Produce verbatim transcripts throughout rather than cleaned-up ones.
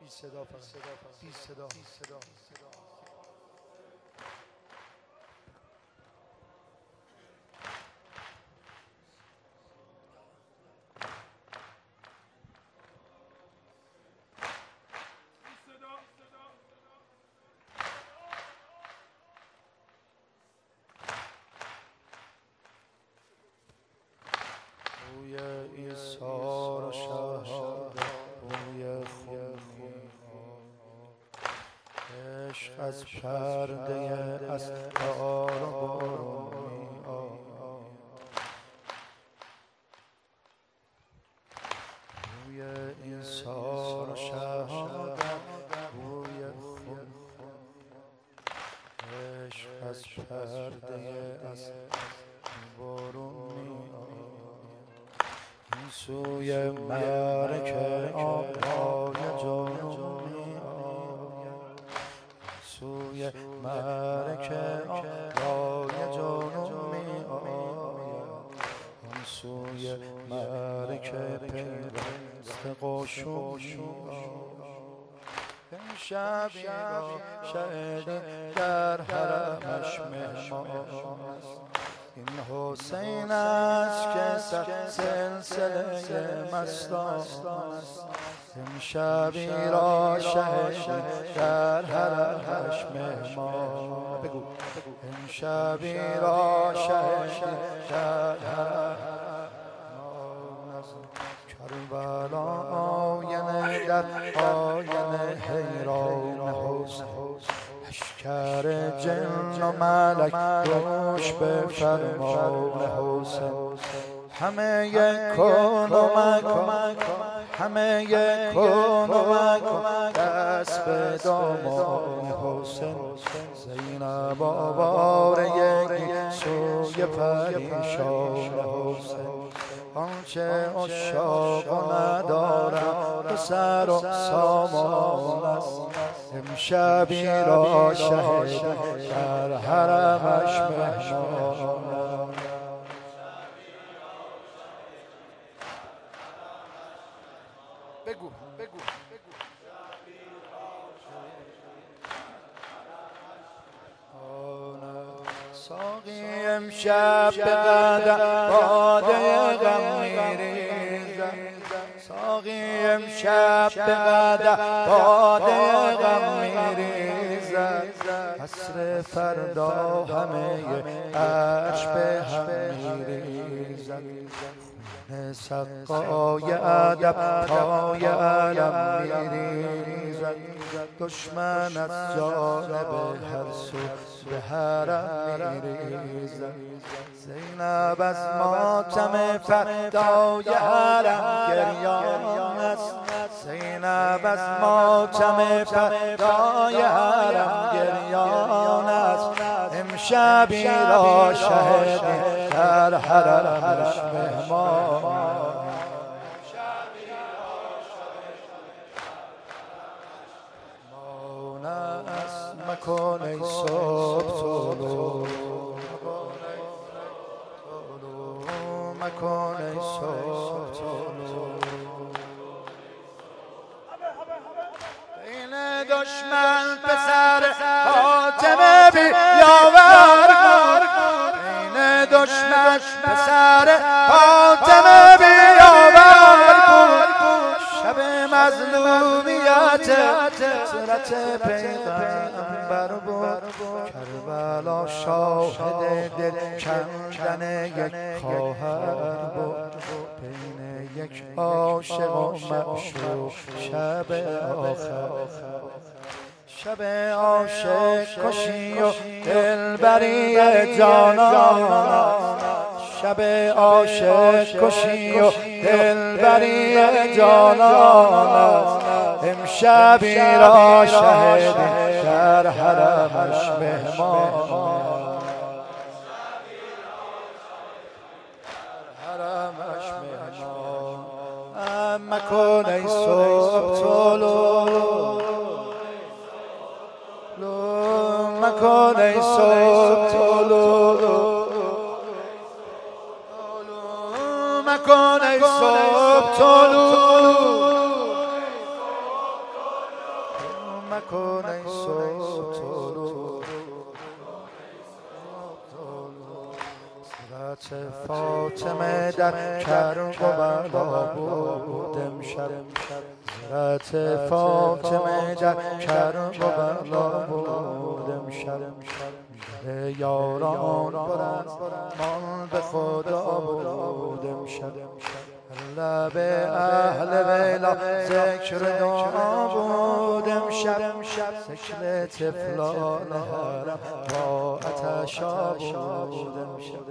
صدا فقط بی صدا بوی ایثار و شهادت، بوی خونی عشق از پرده اسرار و برون می آید. بوی ایثار و شهادت، بوی خونی عشق از پرده اسرار برون می آید. سوی معرکه آقای جنون می آید، سوی معرکه آقای جنون می آید، آن سوی معرکه پیوست قشون می آید. امشبی را شهدی در حرمش مهمان است، این حسین است که سلسله مستان است. امشبی را شهدی در حرمش مهمان، بگو امشبی را شهدی در حرمش کربلا آینه در آینه حیران حسین. لشکر جن و ملک گوش به فرمان حسین. همه یک کن و مکن، همه یک کن و مکن، دست به دامان حسین. زینب آواره یک سوی پریشان حسین. آنچه عشاق ندارم به سر و سامان است، امشبی را شهدی در حرمش مهمان. بگو بگو بگو ساقی امشب به قدم باده غم میریزد، ساقی امشب به قدم باده غم میریزد. عصر فردا همه عرش به هم میریزد. سقای ادب پای علم میریزد. دشمن از جانب هر سو به حرم میریزد. زینب از ماتم فدای حرم گریان است، زینب از ماتم فدای حرم گریان است. امشبی را شهدی در حرمش مهمان. مکن ای صبح طلوع، مکن ای صبح طلوع. این دشمن پسر فاطمه بیاور کن، این دشمن پسر فاطمه بیاور کن. شب مظلومیت صورت پیغمبر بود، کربلا شاهد دل کندن یک خواهر بود. بین یک عاشق و معشوق شب آخر، شب عاشق کشی و دلبری جانان، شب عاشق کشی و دلبری جانان. امشبی را شهدی در حرمش مهمان، حرمش مهمان. مکن ای صبح طلوع، مکن ای صبح طلوع، مکن ای صبح طلوع. فاطمه در کربلا بود امشب، زیارت فاطمه در کربلا بود امشب. یاران برد مال به خدا بود امشب. لب اهل ویلا ذکر دعا بود امشب. ذکر طفلان حرم با عطشا بود امشب.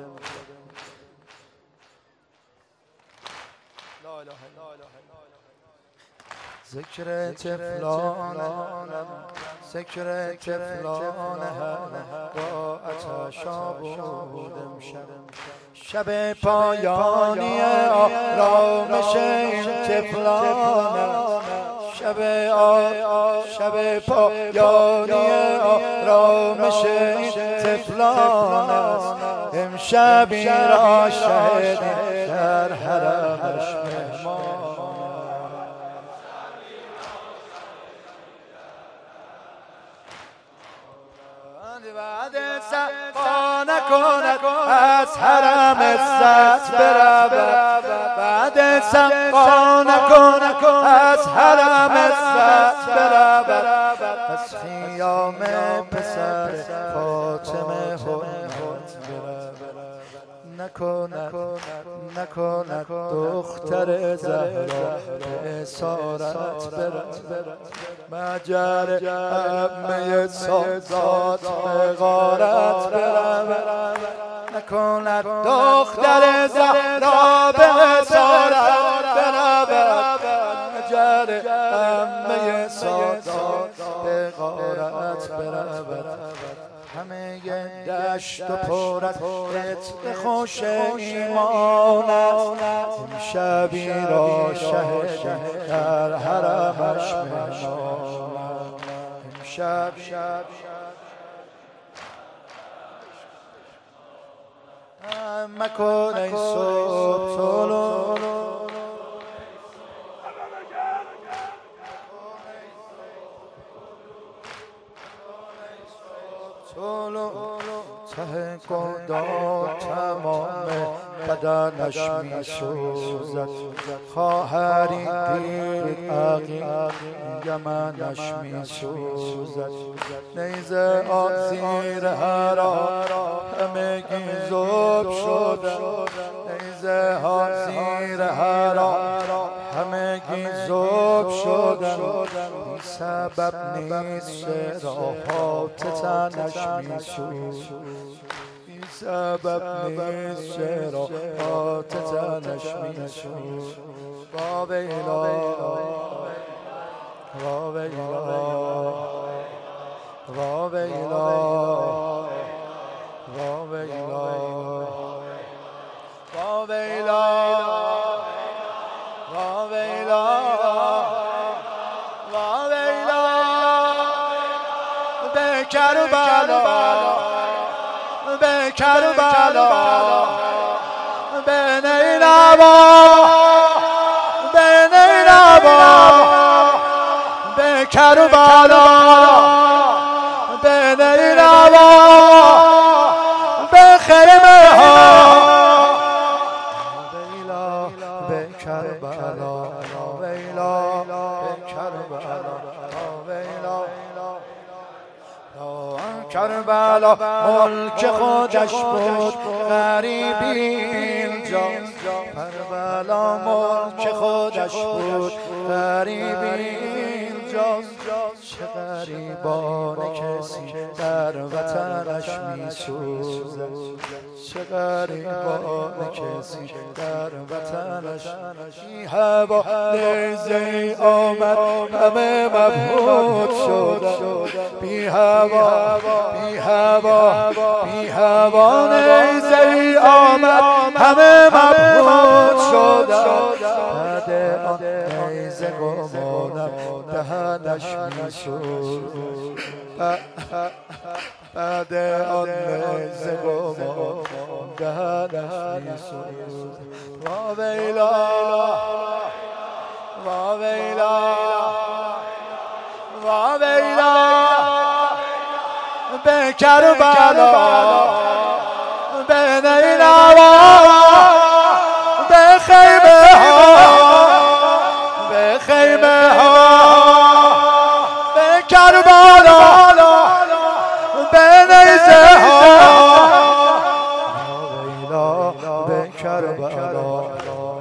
ذکر طفلان ذکر طفلان با عطشا بود امشب. شب پایانی آرامش این طفلان، شب شب پایانی آرامش این طفلان است. امشبی را شهدیم در حرمش مهمان. بعد سقا نکند از حرم عزت برود، بعد سقا نکند از حرم عزت برود. از خیام پسر فاطمه حرمت برود. نکند نکند دختر زهرا به اسارت برد. مجر عمه سادات به غارت برود. نکند دختر زهرا به اسارت برود. مجر عمه سادات به غارت برود. همه دشت و پر از عطر خوش ایمان است. امشبی را شهد در حرمش مهمان. امشب مکن ای صبح طلوع، ته گردان تمام بدنش می سوزد. خواهری دیر عقیم یمنش می سوزد. نیزه آن زیر حرام همگی ذوب شده. نیزه آن زیر حرام همگی ذوب شده. بی سبب نیست شراحات تنش می سوزد. بی سبب نیست شراحات تنش می سوزد. با ویلا با ویلا با ویلا با ویلا با ویلا با ویلا با ویلا به کربلا به کربلا به نینوا به نینوا به کربلا به نینوا به خیمه ها ویلا به کربلا ویلا به کربلا ویلا کربلا ملک خودش بود غریبی اینجا. کربلا ملک خودش بود غریبی اینجا. چه غریبان کسی در وطنش می سوزد. چه غریبان کسی در وطنش بی هوا نیزه‌ای آمد همه مبهوت شد. بی هوا بی هوا بی هوا نیزه‌ای آمد همه مبهوت شد. بعد آن نیزه گمانم دهنش می سوزد. بعد آن نیزه گمانم دهنش می سوزد. وا ویلا وا ویلا وا ویلا به کربلا به نینوا به خیمه ها به خیمه ها به کربلا به نیزه ها به کربلا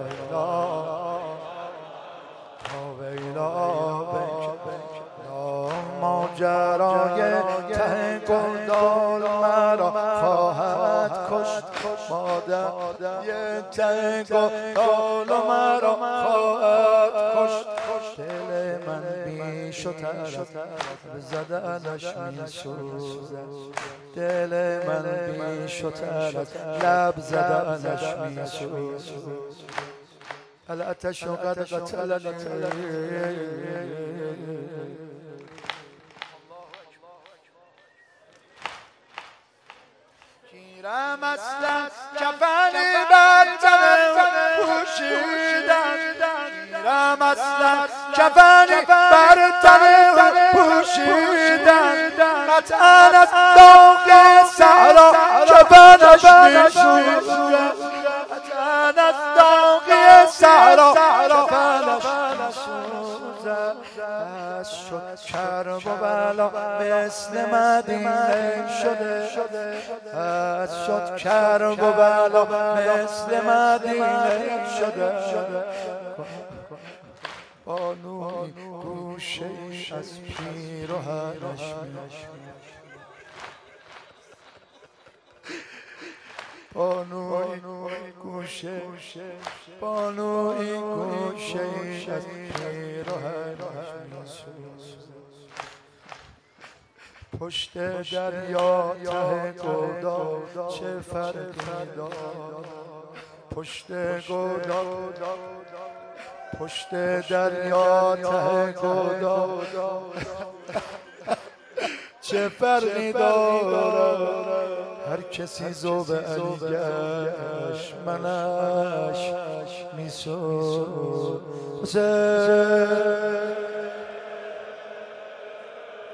ماجرای ته گلدان مرا خواهد کشت مادر یه ته گلدان مرا خواهد کشت دل من بیش و تر به زدنش میسوزد دل من بیش و تر لب زدنش میسوزد الاتش قد قتلنی گیرم اصلا کفنی بر تنم پوشیدن گیرم اصلا کفنی بر تنم پوشیدن قطعا از داغ صحرا کفنش میسوزد قطعا از داغ صحرا کفنش میسوزد از شد کرب و بلا مثل مدینه شده از شد کرب و بلا مثل مدینه شده بانوی گوشه از پیراهنش بانوی گوشه بانوی گوشه از پیراهنش پشت دریا ته گودا چه فرقی داد پشت گودا پشت دریا ته گودا چه فرقی دارد هر کسی ذوب علی گشت منش میسوزه